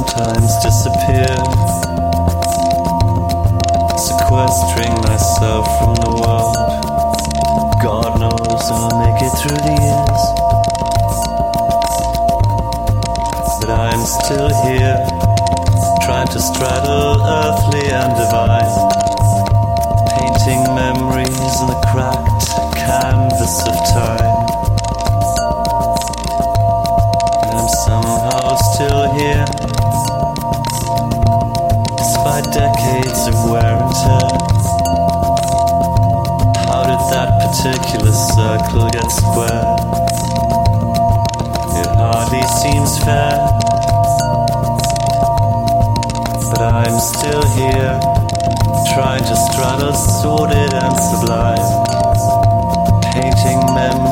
sometimes disappear, sequestering myself from the world. God knows I'll make it through the years, but I'm still here, trying to straddle earthly and divine, painting memories on the cracked canvas of time. I'm somehow still here, despite decades of wear and tear. How did that particular circle get square? It hardly seems fair, but I'm still here, trying to straddle sordid and sublime, painting memories